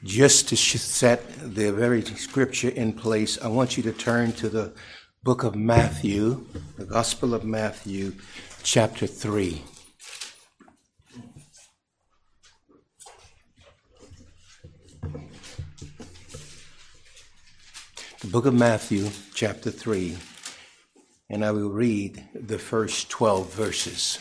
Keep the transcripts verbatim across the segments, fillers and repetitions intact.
Just to set the very scripture in place, I want you to turn to the book of Matthew, the Gospel of Matthew, chapter three. The book of Matthew, chapter three, and I will read the first twelve verses.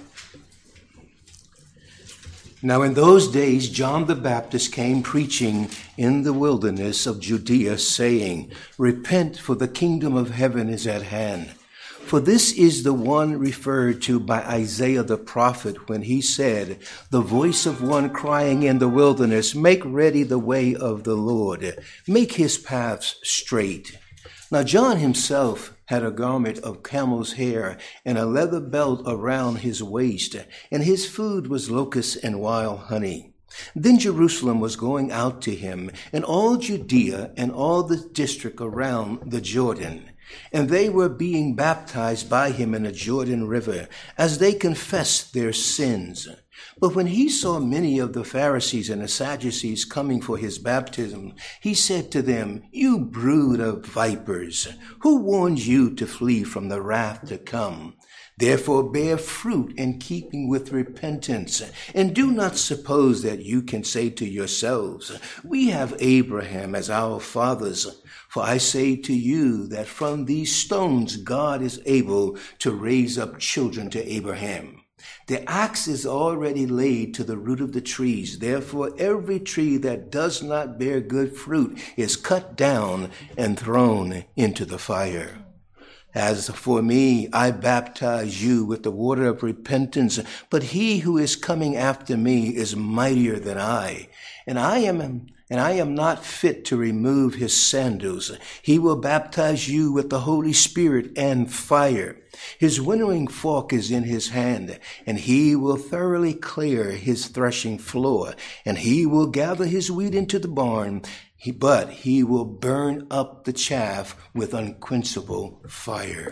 Now in those days, John the Baptist came preaching in the wilderness of Judea, saying, Repent, for the kingdom of heaven is at hand. For this is the one referred to by Isaiah the prophet when he said, The voice of one crying in the wilderness, Make ready the way of the Lord, make his paths straight. Now John himself had a garment of camel's hair and a leather belt around his waist, and his food was locusts and wild honey. Then Jerusalem was going out to him, and all Judea and all the district around the Jordan. And they were being baptized by him in the Jordan River, as they confessed their sins. But when he saw many of the Pharisees and the Sadducees coming for his baptism, he said to them, You brood of vipers, who warned you to flee from the wrath to come? Therefore bear fruit in keeping with repentance, and do not suppose that you can say to yourselves, We have Abraham as our fathers. For I say to you that from these stones God is able to raise up children to Abraham. The axe is already laid to the root of the trees. Therefore, every tree that does not bear good fruit is cut down and thrown into the fire. As for me, I baptize you with the water of repentance, but he who is coming after me is mightier than I, and I am and I am not fit to remove his sandals. He will baptize you with the Holy Spirit and fire. His winnowing fork is in his hand, and he will thoroughly clear his threshing floor, and he will gather his wheat into the barn, he, but he will burn up the chaff with unquenchable fire.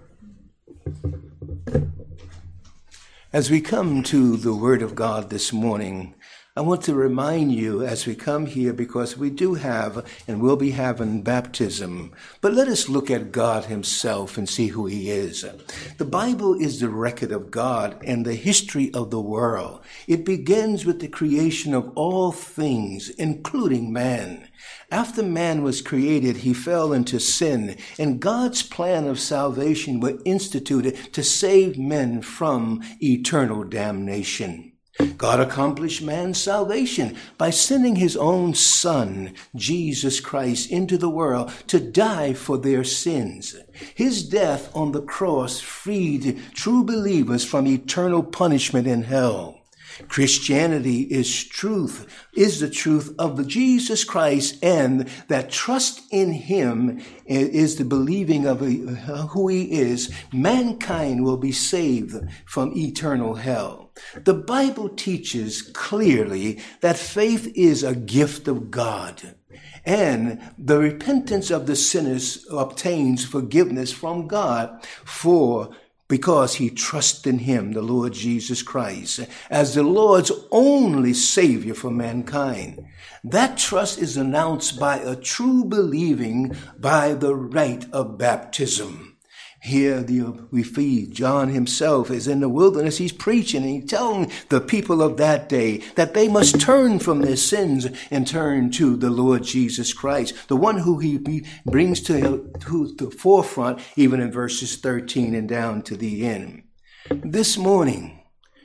As we come to the Word of God this morning, I want to remind you as we come here, because we do have and will be having baptism, but let us look at God himself and see who he is. The Bible is the record of God and the history of the world. It begins with the creation of all things, including man. After man was created, he fell into sin, and God's plan of salvation was instituted to save men from eternal damnation. God accomplished man's salvation by sending his own Son, Jesus Christ, into the world to die for their sins. His death on the cross freed true believers from eternal punishment in hell. Christianity is truth, is the truth of the Jesus Christ, and that trust in him is the believing of who he is. Mankind will be saved from eternal hell. The Bible teaches clearly that faith is a gift of God, and the repentance of the sinners obtains forgiveness from God for because he trusts in him, the Lord Jesus Christ, as the Lord's only Savior for mankind. That trust is announced by a true believing by the rite of baptism. Here the, we feed John himself is in the wilderness. He's preaching and he's telling the people of that day that they must turn from their sins and turn to the Lord Jesus Christ, the one who he brings to, to the forefront, even in verses thirteen and down to the end. This morning,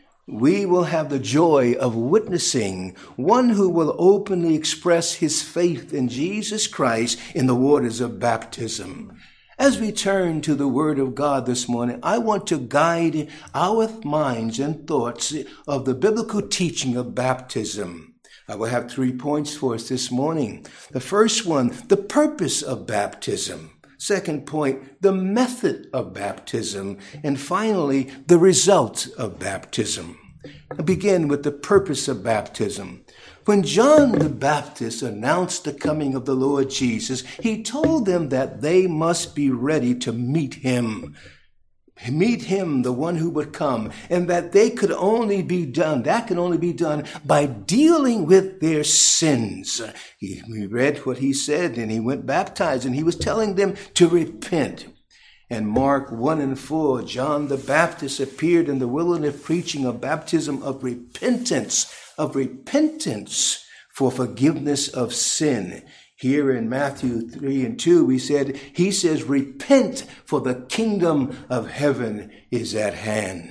we will have the joy of witnessing one who will openly express his faith in Jesus Christ in the waters of baptism. As we turn to the Word of God this morning, I want to guide our minds and thoughts of the biblical teaching of baptism. I will have three points for us this morning. The first one, the purpose of baptism. Second point, the method of baptism. And finally, the result of baptism. I begin with the purpose of baptism. When John the Baptist announced the coming of the Lord Jesus, he told them that they must be ready to meet him. meet him, the one who would come, and that they could only be done, that could only be done by dealing with their sins. He, we read what he said, and he went baptized, and he was telling them to repent. And Mark one and four, John the Baptist appeared in the wilderness preaching a baptism of repentance, of repentance for forgiveness of sin. Here in Matthew three and two, we said, he says, repent, for the kingdom of heaven is at hand.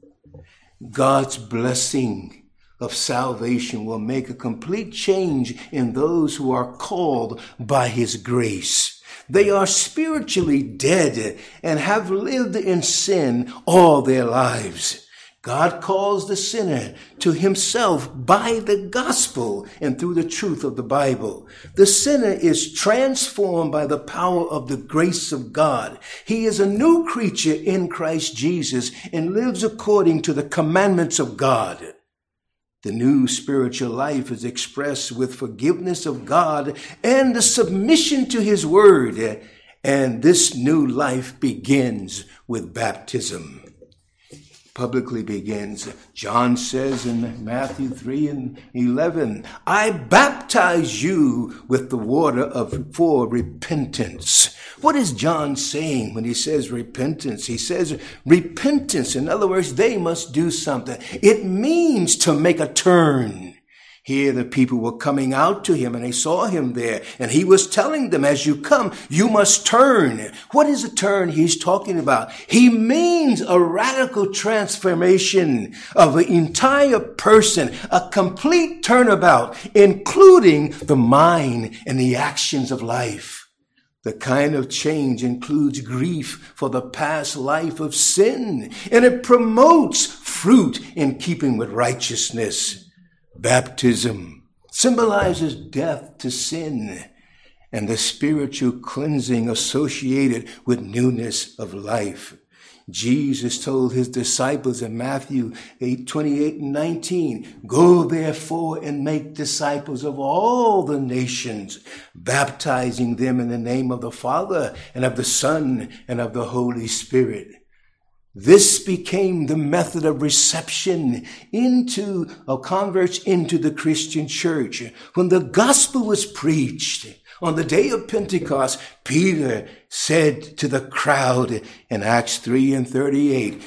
God's blessing of salvation will make a complete change in those who are called by his grace. They are spiritually dead and have lived in sin all their lives. God calls the sinner to himself by the gospel and through the truth of the Bible. The sinner is transformed by the power of the grace of God. He is a new creature in Christ Jesus and lives according to the commandments of God. The new spiritual life is expressed with forgiveness of God and the submission to his word. And this new life begins with baptism. Publicly begins. John says in Matthew three and eleven, I baptize you with the water of for repentance. What is John saying when he says repentance? He says repentance. In other words, they must do something. It means to make a turn. Here the people were coming out to him and they saw him there. And he was telling them, as you come, you must turn. What is a turn he's talking about? He means a radical transformation of the entire person, a complete turnabout, including the mind and the actions of life. The kind of change includes grief for the past life of sin, and it promotes fruit in keeping with righteousness. Baptism symbolizes death to sin and the spiritual cleansing associated with newness of life. Jesus told his disciples in Matthew eight, twenty-eight and nineteen, go therefore and make disciples of all the nations, baptizing them in the name of the Father and of the Son and of the Holy Spirit. This became the method of reception into or converts into the Christian church. When the gospel was preached on the day of Pentecost, Peter said to the crowd in Acts three and thirty-eight,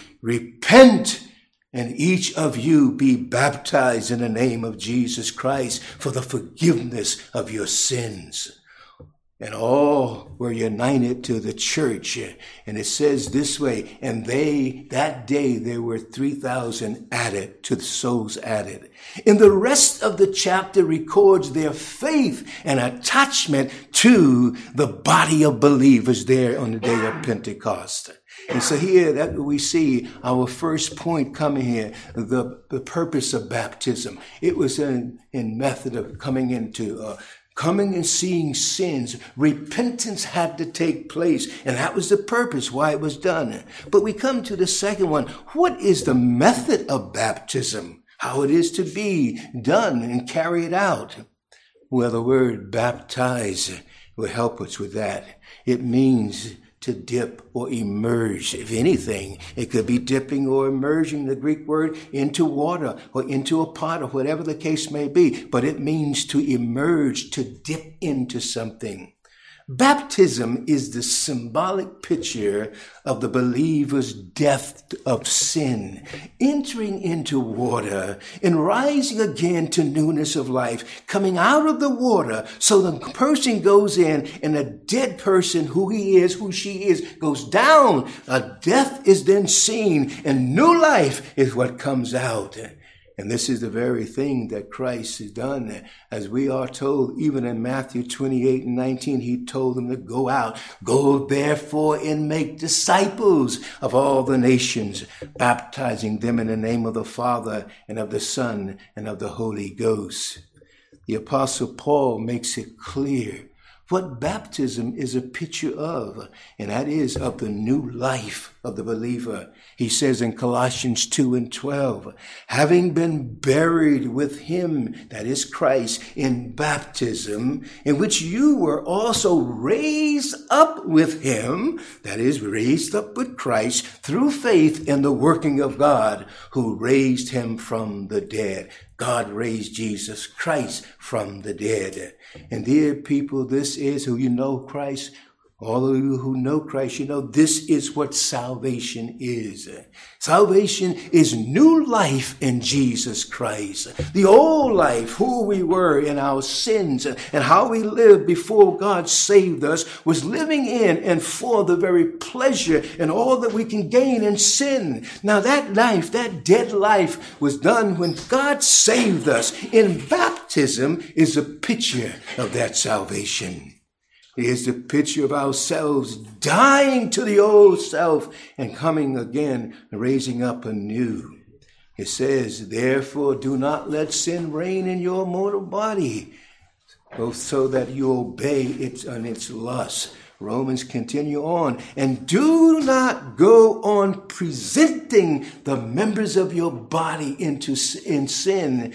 repent and each of you be baptized in the name of Jesus Christ for the forgiveness of your sins. And all were united to the church. And it says this way, and they, that day, there were three thousand added to the souls added. And the rest of the chapter records their faith and attachment to the body of believers there on the day of Pentecost. And so here that we see our first point coming here, the, the purpose of baptism. It was in, in method of coming into uh, Coming and seeing sins, repentance had to take place. And that was the purpose why it was done. But we come to the second one. What is the method of baptism? How it is to be done and carried out? Well, the word baptize will help us with that. It means to dip or immerse. If anything, it could be dipping or immersing, the Greek word, into water or into a pot or whatever the case may be. But it means to immerse, to dip into something. Baptism is the symbolic picture of the believer's death of sin, entering into water and rising again to newness of life, coming out of the water. So the person goes in and a dead person, who he is, who she is, goes down. A death is then seen and new life is what comes out. And this is the very thing that Christ has done. As we are told, even in Matthew twenty-eight and nineteen, he told them to go out. Go therefore and make disciples of all the nations, baptizing them in the name of the Father and of the Son and of the Holy Ghost. The Apostle Paul makes it clear what baptism is a picture of, and that is of the new life of the believer. He says in Colossians two and twelve, having been buried with him, that is Christ, in baptism, in which you were also raised up with him, that is raised up with Christ, through faith in the working of God, who raised him from the dead. God raised Jesus Christ from the dead. And dear people, this is who you know Christ. All of you who know Christ, you know this is what salvation is. Salvation is new life in Jesus Christ. The old life, who we were in our sins and how we lived before God saved us, was living in and for the very pleasure and all that we can gain in sin. Now that life, that dead life, was done when God saved us. In baptism is a picture of that salvation. Here's the picture of ourselves dying to the old self and coming again, raising up anew. It says, therefore, do not let sin reign in your mortal body, both so that you obey it on its lust. Romans continue on. And do not go on presenting the members of your body into in sin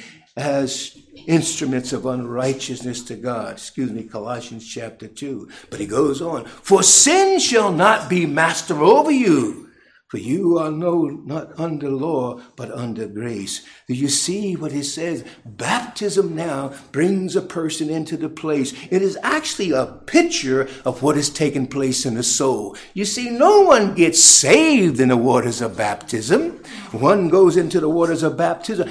as instruments of unrighteousness to God. Excuse me, Colossians chapter two. But he goes on. For sin shall not be master over you. For you are no, not under law, but under grace. Do you see what it says? Baptism now brings a person into the place. It is actually a picture of what is taking place in the soul. You see, no one gets saved in the waters of baptism. One goes into the waters of baptism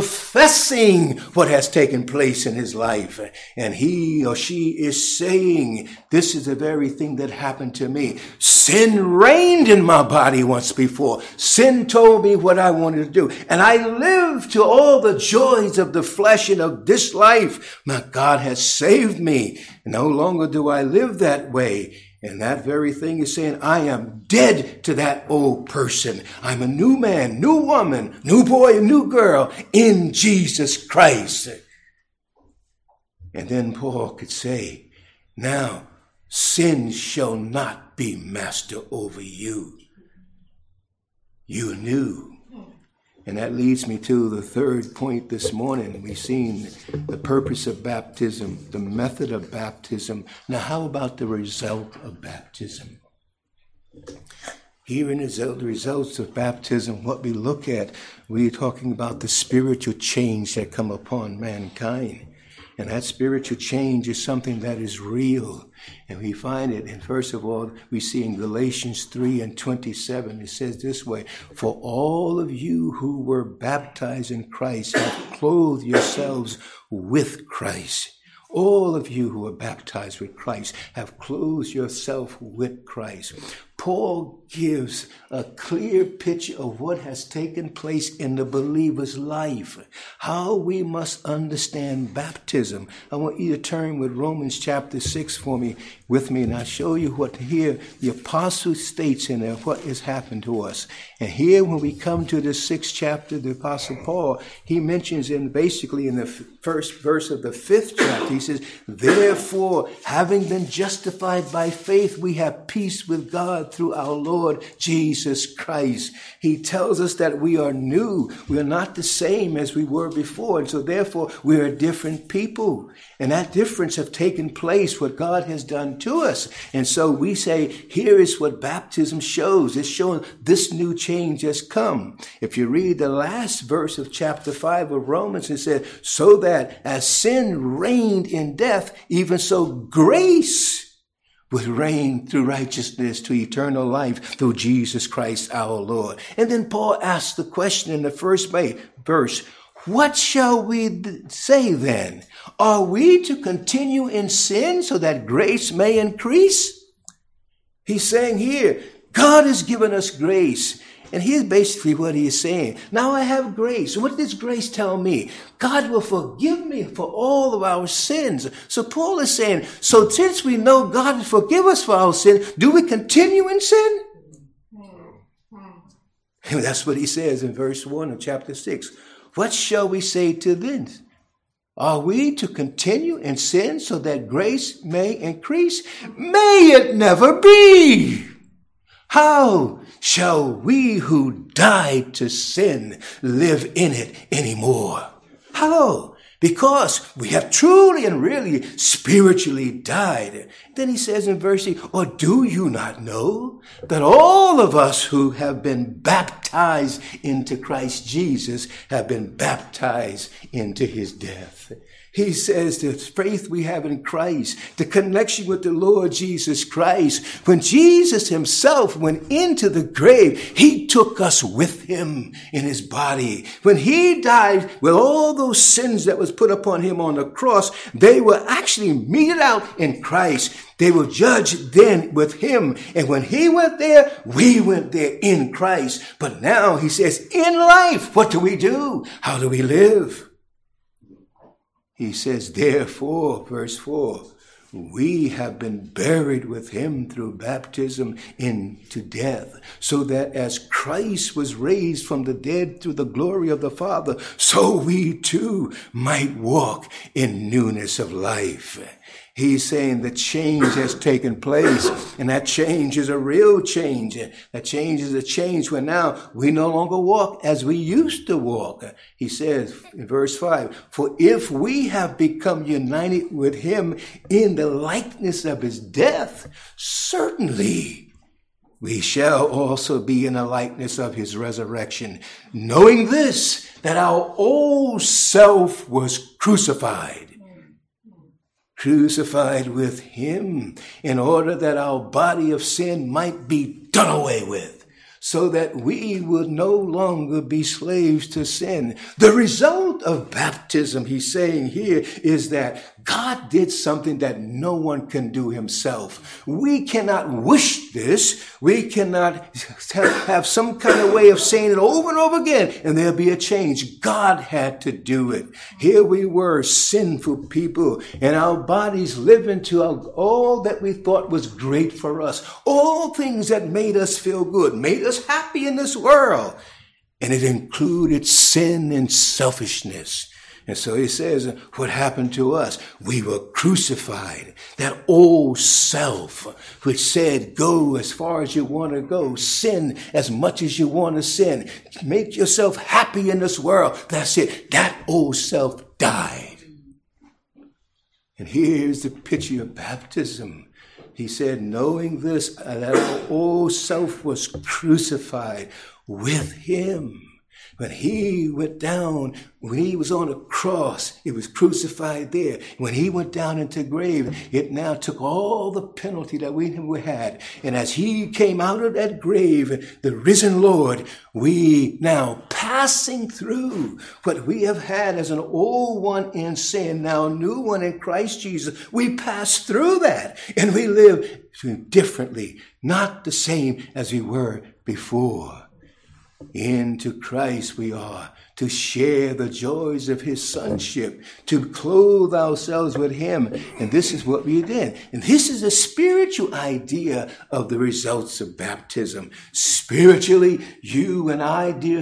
professing what has taken place in his life. And he or she is saying, this is the very thing that happened to me. Sin reigned in my body once before. Sin told me what I wanted to do. And I lived to all the joys of the flesh and of this life. My God has saved me. No longer do I live that way. And that very thing is saying, I am dead to that old person. I'm a new man, new woman, new boy, new girl in Jesus Christ. And then Paul could say, now sin shall not be master over you. You knew. And that leads me to the third point this morning. We've seen the purpose of baptism, the method of baptism. Now, how about the result of baptism? Here in the results of baptism, what we look at, we're talking about the spiritual change that come upon mankind. And that spiritual change is something that is real. And we find it, and first of all, we see in Galatians three and twenty-seven, it says this way, for all of you who were baptized in Christ have clothed yourselves with Christ. All of you who are baptized with Christ have clothed yourself with Christ. Paul gives a clear picture of what has taken place in the believer's life, how we must understand baptism. I want you to turn with Romans chapter six for me, with me, and I'll show you what here the apostle states in there, what has happened to us. And here when we come to the sixth chapter, the apostle Paul, he mentions in basically in the first verse of the fifth chapter, he says, therefore, having been justified by faith, we have peace with God through our Lord Jesus Christ. He tells us that we are new. We are not the same as we were before. And so therefore, we are different people. And that difference have taken place, what God has done to us. And so we say, here is what baptism shows. It's showing this new change has come. If you read the last verse of chapter five of Romans, it says, so that as sin reigned in death, even so grace would reign through righteousness to eternal life through Jesus Christ our Lord. And then Paul asks the question in the first verse, what shall we say then? Are we to continue in sin so that grace may increase? He's saying here, God has given us grace. And here's basically what he is saying. Now I have grace. What does grace tell me? God will forgive me for all of our sins. So Paul is saying, so since we know God will forgive us for our sin, do we continue in sin? And that's what he says in verse one of chapter six. What shall we say to this? Are we to continue in sin so that grace may increase? May it never be. How shall we who died to sin live in it anymore? How? Because we have truly and really spiritually died. Then he says in verse eight, or do you not know that all of us who have been baptized into Christ Jesus have been baptized into his death? He says the faith we have in Christ, the connection with the Lord Jesus Christ. When Jesus himself went into the grave, he took us with him in his body. When he died with all those sins that was put upon him on the cross, they were actually meted out in Christ. They were judged then with him. And when he went there, we went there in Christ. But now he says, in life, what do we do? How do we live? He says, therefore, verse four, we have been buried with him through baptism into death, so that as Christ was raised from the dead through the glory of the Father, so we too might walk in newness of life. He's saying the change has taken place, and that change is a real change. That change is a change where now we no longer walk as we used to walk. He says in verse five, for if we have become united with him in the likeness of his death, certainly we shall also be in the likeness of his resurrection, knowing this, that our old self was crucified. Crucified with him in order that our body of sin might be done away with, so that we would no longer be slaves to sin. The result of baptism, he's saying here, is that God did something that no one can do himself. We cannot wish this. We cannot have some kind of way of saying it over and over again, and there'll be a change. God had to do it. Here we were, sinful people, and our bodies living to all that we thought was great for us, all things that made us feel good, made us happy in this world. And it included sin and selfishness. And so he says, what happened to us? We were crucified. That old self, which said, go as far as you want to go, sin as much as you want to sin, make yourself happy in this world. That's it. That old self died. And here's the picture of baptism. He said, knowing this, that our old self was crucified with him. When he went down, when he was on a cross, it was crucified there. When he went down into the grave, it now took all the penalty that we had. And as he came out of that grave, the risen Lord, we now passing through what we have had as an old one in sin, now a new one in Christ Jesus. We pass through that and we live differently, not the same as we were before. Into Christ we are to share the joys of his sonship, to clothe ourselves with him. And this is what we did. And this is a spiritual idea of the results of baptism. Spiritually, you and I, dear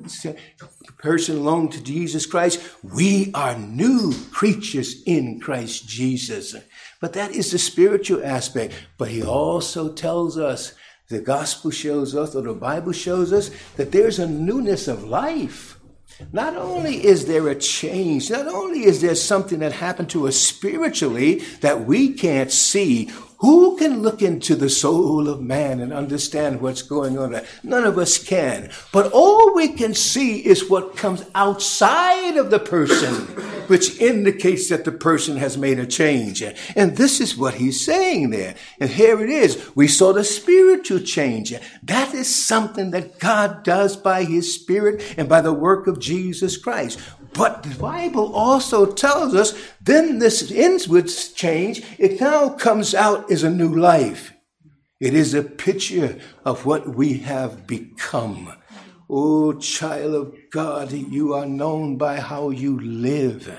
person belong to Jesus Christ, we are new creatures in Christ Jesus. But that is the spiritual aspect. But he also tells us, the gospel shows us, or the Bible shows us, that there's a newness of life. Not only is there a change, not only is there something that happened to us spiritually that we can't see. Who can look into the soul of man and understand what's going on there? None of us can. But all we can see is what comes outside of the person, which indicates that the person has made a change. And this is what he's saying there. And here it is. We saw the spiritual change. That is something that God does by his Spirit and by the work of Jesus Christ. But the Bible also tells us then this ends with change. It now comes out as a new life. It is a picture of what we have become. Oh, child of God, you are known by how you live.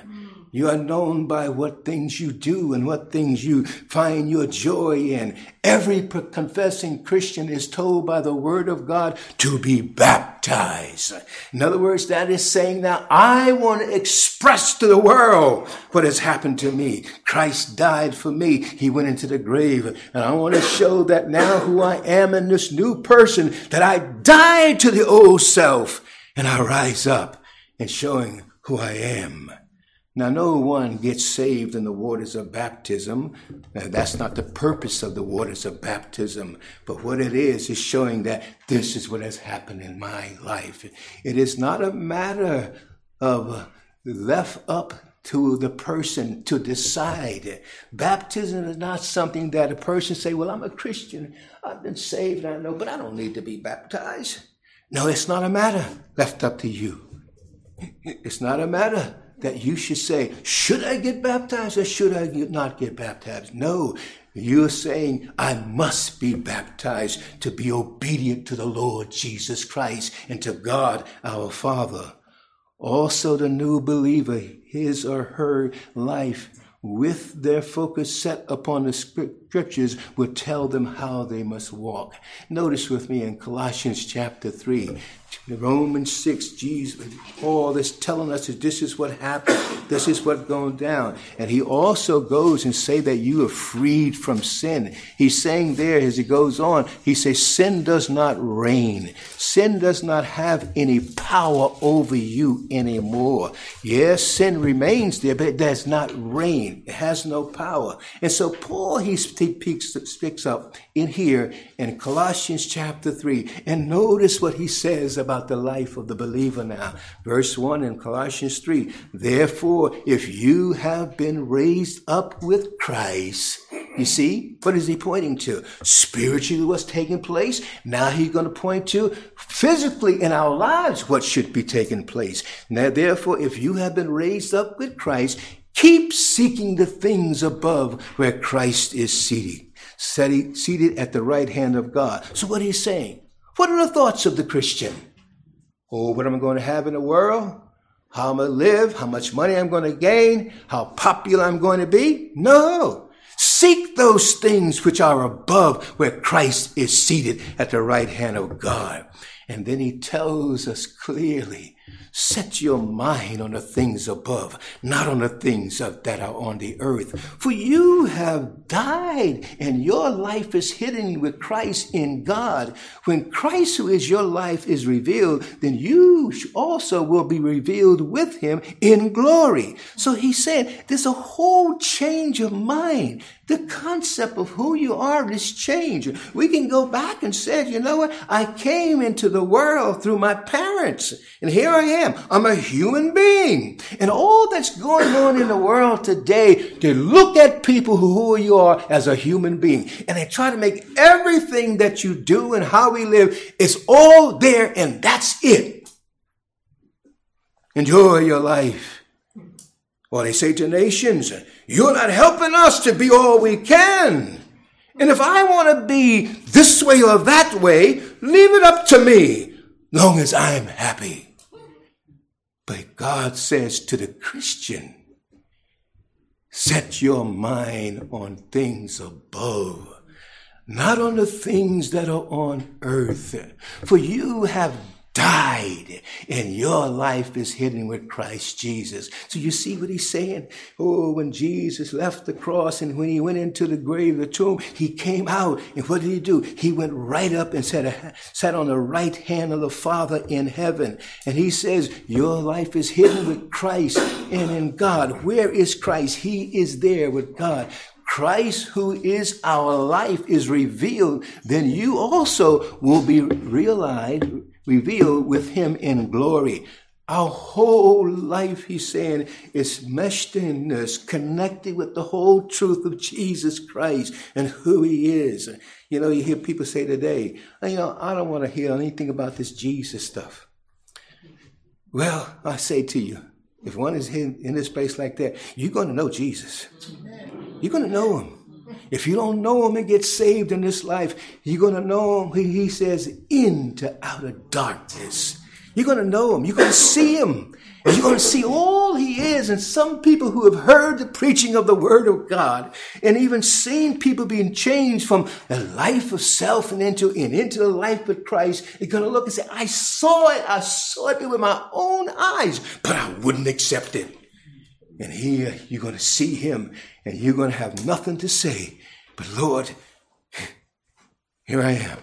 You are known by what things you do and what things you find your joy in. Every confessing Christian is told by the word of God to be baptized. In other words, that is saying that I want to express to the world what has happened to me. Christ died for me. He went into the grave. And I want to show that now who I am in this new person, that I died to the old self and I rise up and showing who I am. Now, no one gets saved in the waters of baptism. Now, that's not the purpose of the waters of baptism. But what it is, is showing that this is what has happened in my life. It is not a matter of left up to the person to decide. Baptism is not something that a person say, well, I'm a Christian. I've been saved, I know, but I don't need to be baptized. No, it's not a matter left up to you. It's not a matter that you should say, should I get baptized or should I not get baptized? No, you're saying I must be baptized to be obedient to the Lord Jesus Christ and to God our Father. Also the new believer, his or her life with their focus set upon the scriptures will tell them how they must walk. Notice with me in Colossians chapter three, Romans six, Jesus, Paul is telling us that this is what happened. This is what's going down. And he also goes and say that you are freed from sin. He's saying there as he goes on, he says sin does not reign. Sin does not have any power over you anymore. Yes, sin remains there, but it does not reign. It has no power. And so Paul, he speaks, speaks up in here in Colossians chapter three. And notice what he says about the life of the believer now. Verse one in Colossians three. Therefore, if you have been raised up with Christ, you see, what is he pointing to? Spiritually what's taking place. Now he's going to point to physically in our lives what should be taking place. Now, therefore, if you have been raised up with Christ, keep seeking the things above where Christ is seated, seated at the right hand of God. So what he's saying, what are the thoughts of the Christian? Oh, what am I going to have in the world? How I'm going to live? How much money I'm going to gain? How popular I'm going to be? No. Seek those things which are above where Christ is seated at the right hand of God. And then he tells us clearly, set your mind on the things above, not on the things of, that are on the earth. For you have died, and your life is hidden with Christ in God. When Christ, who is your life, is revealed, then you also will be revealed with him in glory. So he said, there's a whole change of mind. The concept of who you are is changed. We can go back and say, you know what? I came into the world through my parents, and here I am. I'm a human being. And all that's going on in the world today, they look at people who you are as a human being, and they try to make everything that you do and how we live, it's all there, and that's it. Enjoy your life. Or they say to nations, you're not helping us to be all we can. And if I want to be this way or that way, leave it up to me, long as I'm happy. But God says to the Christian, set your mind on things above, not on the things that are on earth. For you have died, and your life is hidden with Christ Jesus. So you see what he's saying? Oh, when Jesus left the cross and when he went into the grave, the tomb, he came out. And what did he do? He went right up and sat, sat on the right hand of the Father in heaven. And he says, your life is hidden with Christ and in God. Where is Christ? He is there with God. Christ, who is our life, is revealed. Then you also will be realized, revealed with him in glory. Our whole life, he's saying, is meshed in us, connected with the whole truth of Jesus Christ and who he is. You know, you hear people say today, you know, I don't want to hear anything about this Jesus stuff. Well, I say to you, if one is in, in this place like that, you're going to know Jesus. You're going to know him. If you don't know him and get saved in this life, you're going to know him, he says, into outer darkness. You're going to know him. You're going to see him. And you're going to see all he is. And some people who have heard the preaching of the word of God and even seen people being changed from the life of self and into, and into the life of Christ, they're going to look and say, I saw it. I saw it with my own eyes, but I wouldn't accept it. And here you're going to see him and you're going to have nothing to say. But Lord, here I am.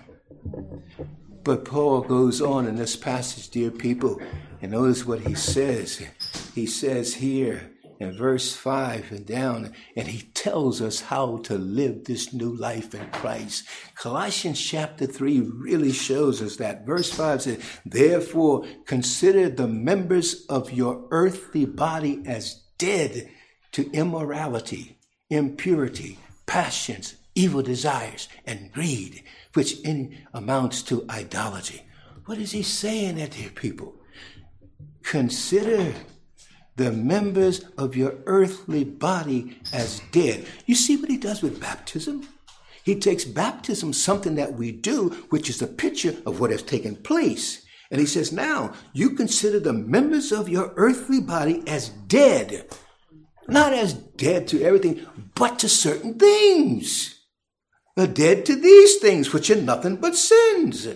But Paul goes on in this passage, dear people, and notice what he says. He says here in verse five and down, and he tells us how to live this new life in Christ. Colossians chapter three really shows us that. Verse five says, therefore consider the members of your earthly body as dead to immorality, impurity, passions, evil desires, and greed, which in amounts to idolatry. What is he saying there, dear people? Consider the members of your earthly body as dead. You see what he does with baptism? He takes baptism, something that we do, which is a picture of what has taken place. And he says, now you consider the members of your earthly body as dead, not as dead to everything, but to certain things. Are dead to these things, which are nothing but sins,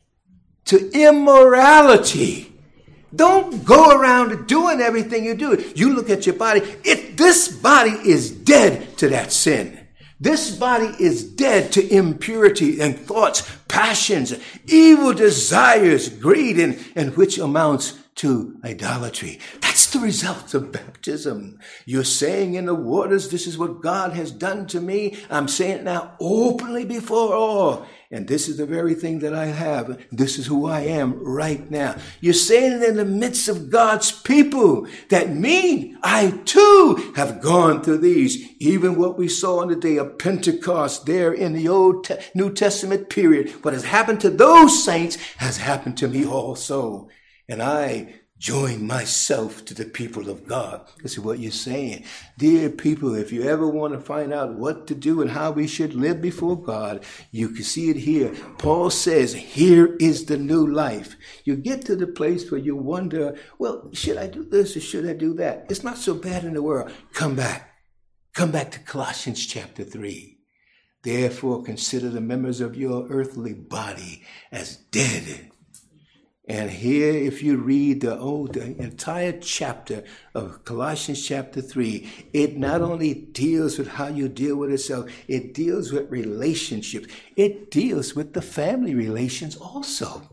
to immorality. Don't go around doing everything you do. You look at your body. It, this body is dead to that sin. This body is dead to impurity and thoughts, passions, evil desires, greed, and, and which amounts to idolatry. That's the result of baptism. You're saying in the waters, this is what God has done to me. I'm saying it now openly before all. And this is the very thing that I have. This is who I am right now. You're saying it in the midst of God's people. That me, I too have gone through these. Even what we saw on the day of Pentecost there in the Old Te- New Testament period. What has happened to those saints has happened to me also. And I join myself to the people of God. This is what you're saying. Dear people, if you ever want to find out what to do and how we should live before God, you can see it here. Paul says, here is the new life. You get to the place where you wonder, well, should I do this or should I do that? It's not so bad in the world. Come back. Come back to Colossians chapter three. Therefore, consider the members of your earthly body as dead. And here, if you read the old, the entire chapter of Colossians chapter three, it not only deals with how you deal with yourself, it deals with relationships. It deals with the family relations also.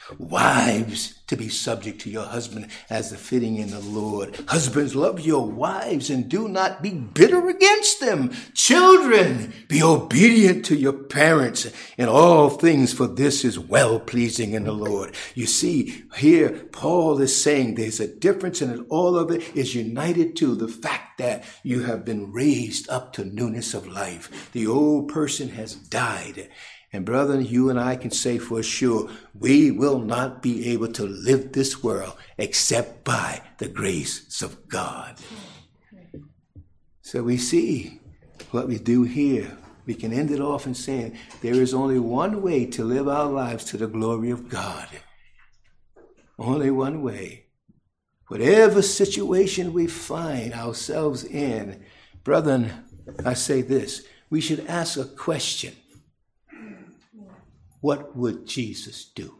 Wives, to be subject to your husband as the fitting in the Lord. Husbands, love your wives and do not be bitter against them. Children, be obedient to your parents in all things, for this is well-pleasing in the Lord. You see, here Paul is saying there's a difference, and all of it is united to the fact that you have been raised up to newness of life. The old person has died. And brethren, you and I can say for sure, we will not be able to live this world except by the grace of God. So we see what we do here. We can end it off in saying there is only one way to live our lives to the glory of God. Only one way. Whatever situation we find ourselves in, brethren, I say this, we should ask a question. What would Jesus do?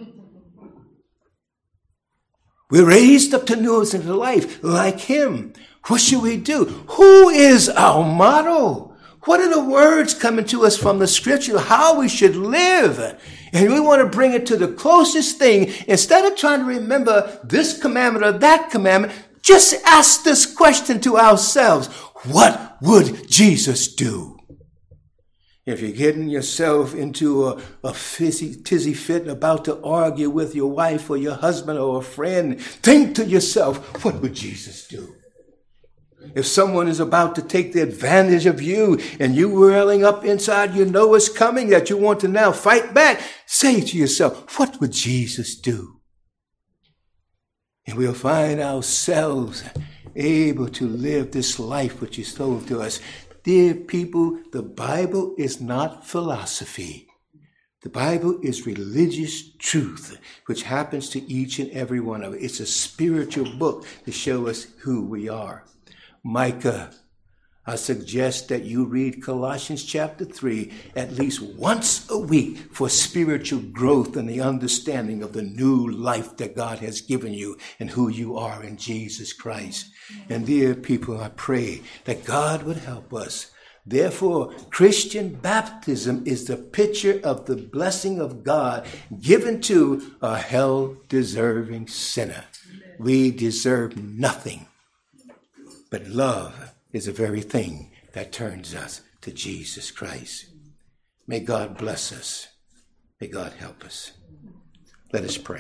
We're raised up to newness of life like him. What should we do? Who is our model? What are the words coming to us from the scripture? How we should live? And we want to bring it to the closest thing. Instead of trying to remember this commandment or that commandment, just ask this question to ourselves. What would Jesus do? If you're getting yourself into a, a fizzy, tizzy fit and about to argue with your wife or your husband or a friend, think to yourself, what would Jesus do? If someone is about to take the advantage of you and you welling up inside, you know it's coming, that you want to now fight back, say to yourself, what would Jesus do? And we'll find ourselves able to live this life which is told to us. Dear people, the Bible is not philosophy. The Bible is religious truth, which happens to each and every one of us. It's a spiritual book to show us who we are. Micah, I suggest that you read Colossians chapter three at least once a week for spiritual growth and the understanding of the new life that God has given you and who you are in Jesus Christ. And dear people, I pray that God would help us. Therefore, Christian baptism is the picture of the blessing of God given to a hell-deserving sinner. We deserve nothing, but love is the very thing that turns us to Jesus Christ. May God bless us. May God help us. Let us pray.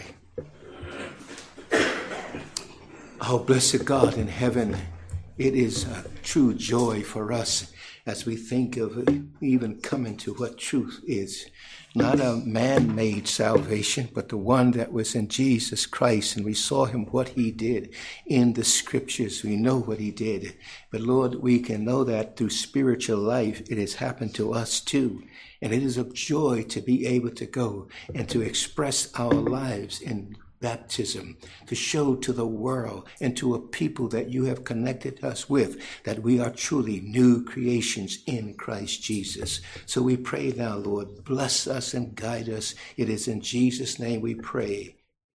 Oh, blessed God in heaven, it is a true joy for us as we think of even coming to what truth is. Not a man-made salvation, but the one that was in Jesus Christ. And we saw him, what he did in the scriptures. We know what he did. But Lord, we can know that through spiritual life, it has happened to us too. And it is a joy to be able to go and to express our lives in baptism, to show to the world and to a people that you have connected us with that we are truly new creations in Christ Jesus. So we pray now, Lord, bless us and guide us. It is in Jesus' name we pray.